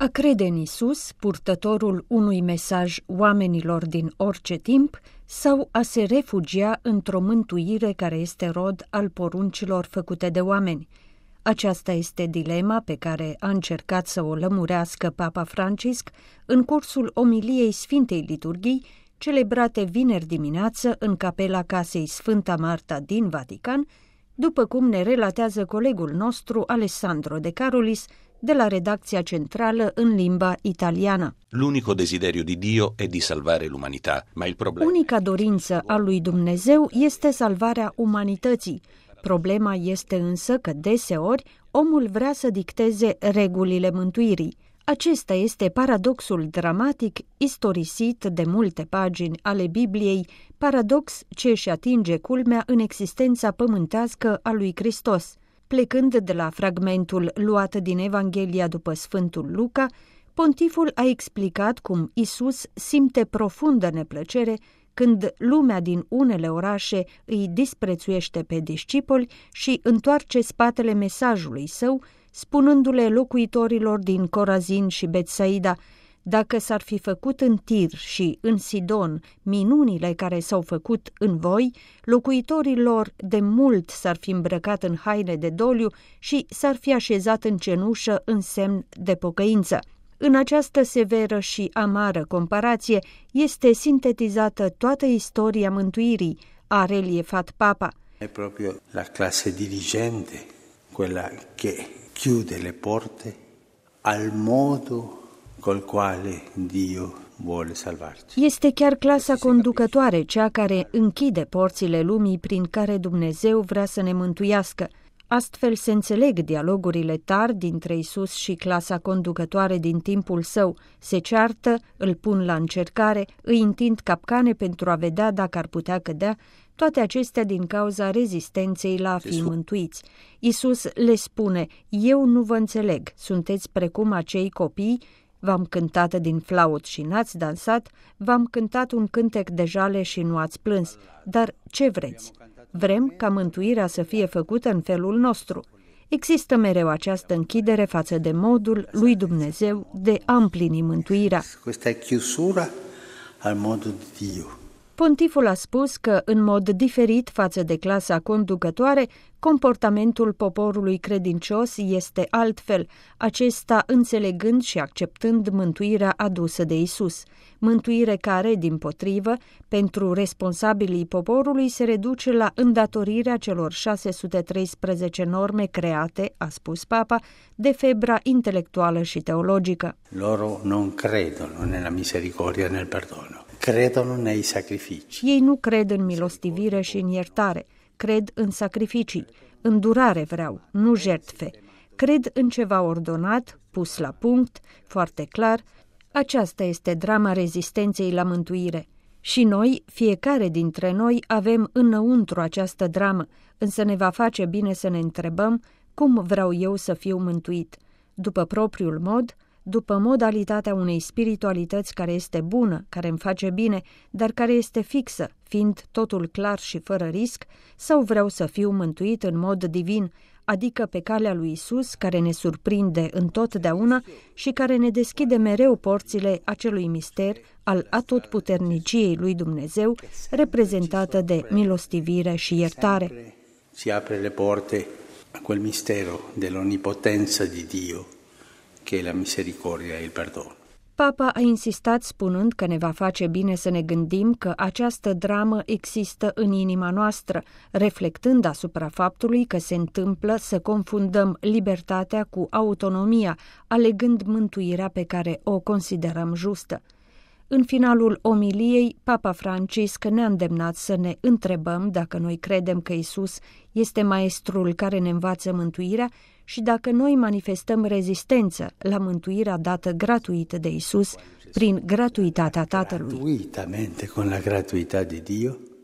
A crede în Isus, purtătorul unui mesaj oamenilor din orice timp, sau a se refugia într-o mântuire care este rod al poruncilor făcute de oameni. Aceasta este dilema pe care a încercat să o lămurească Papa Francisc în cursul omiliei Sfintei Liturghii, celebrate vineri dimineață în capela Casei Sfânta Marta din Vatican, după cum ne relatează colegul nostru Alessandro De Carolis de la redacția centrală în limba italiană. L'unico desiderio di Dio è di salvare l'umanità, ma il problema... Unica dorință a lui Dumnezeu este salvarea umanității. Problema este însă că deseori omul vrea să dicteze regulile mântuirii. Acesta este paradoxul dramatic istorisit de multe pagini ale Bibliei, paradox ce își atinge culmea în existența pământească a lui Hristos. Plecând de la fragmentul luat din Evanghelia după Sfântul Luca, pontiful a explicat cum Isus simte profundă neplăcere când lumea din unele orașe îi disprețuiește pe discipoli și întoarce spatele mesajului său, spunându-le locuitorilor din Corazin și Betsaida: dacă s-ar fi făcut în Tir și în Sidon minunile care s-au făcut în voi, locuitorii lor de mult s-ar fi îmbrăcat în haine de doliu și s-ar fi așezat în cenușă în semn de pocăință. În această severă și amară comparație este sintetizată toată istoria mântuirii, a reliefat Papa. E proprio la classe dirigente, quella che chiude le porte al modo col quale Dio vuole salvarci. Este chiar clasa conducătoare, cea care închide porțile lumii prin care Dumnezeu vrea să ne mântuiască. Astfel se înțeleg dialogurile tari dintre Isus și clasa conducătoare din timpul său. Se ceartă, îl pun la încercare, îi întind capcane pentru a vedea dacă ar putea cădea, toate acestea din cauza rezistenței la a fi mântuiți. Isus le spune: eu nu vă înțeleg, sunteți precum acei copii, v-am cântat din flaut și n-ați dansat, v-am cântat un cântec de jale și nu ați plâns. Dar ce vreți? Vrem ca mântuirea să fie făcută în felul nostru. Există mereu această închidere față de modul lui Dumnezeu de a împlini mântuirea. Questa chiusura al modo di Dio. Pontiful a spus că, în mod diferit față de clasa conducătoare, comportamentul poporului credincios este altfel, acesta înțelegând și acceptând mântuirea adusă de Isus. Mântuire care, dimpotrivă, pentru responsabilii poporului se reduce la îndatorirea celor 613 norme create, a spus Papa, de febra intelectuală și teologică. Loro non credono nella misericordia e nel perdono. Credono nei sacrifici. Ei nu cred în milostivire și în iertare, cred în sacrificii, îndurare vreau, nu jertfe. Cred în ceva ordonat, pus la punct, foarte clar. Aceasta este drama rezistenței la mântuire. Și noi, fiecare dintre noi, avem înăuntru această dramă, însă ne va face bine să ne întrebăm: cum vreau eu să fiu mântuit? După propriul mod, după modalitatea unei spiritualități care este bună, care îmi face bine, dar care este fixă, fiind totul clar și fără risc, sau vreau să fiu mântuit în mod divin, adică pe calea lui Isus, care ne surprinde întotdeauna și care ne deschide mereu porțile acelui mister al atotputerniciei lui Dumnezeu, reprezentată de milostivire și iertare. Ci apre le porte a quel mistero dell'onnipotenza di Dio, che è la misericordia e il perdono. Papa a insistat spunând că ne va face bine să ne gândim că această dramă există în inima noastră, reflectând asupra faptului că se întâmplă să confundăm libertatea cu autonomia, alegând mântuirea pe care o considerăm justă. În finalul omiliei, Papa Francisc ne-a îndemnat să ne întrebăm dacă noi credem că Isus este maestrul care ne învață mântuirea și dacă noi manifestăm rezistență la mântuirea dată gratuită de Isus prin gratuitatea Tatălui. Gratuitamente, con la gratuità di Dio.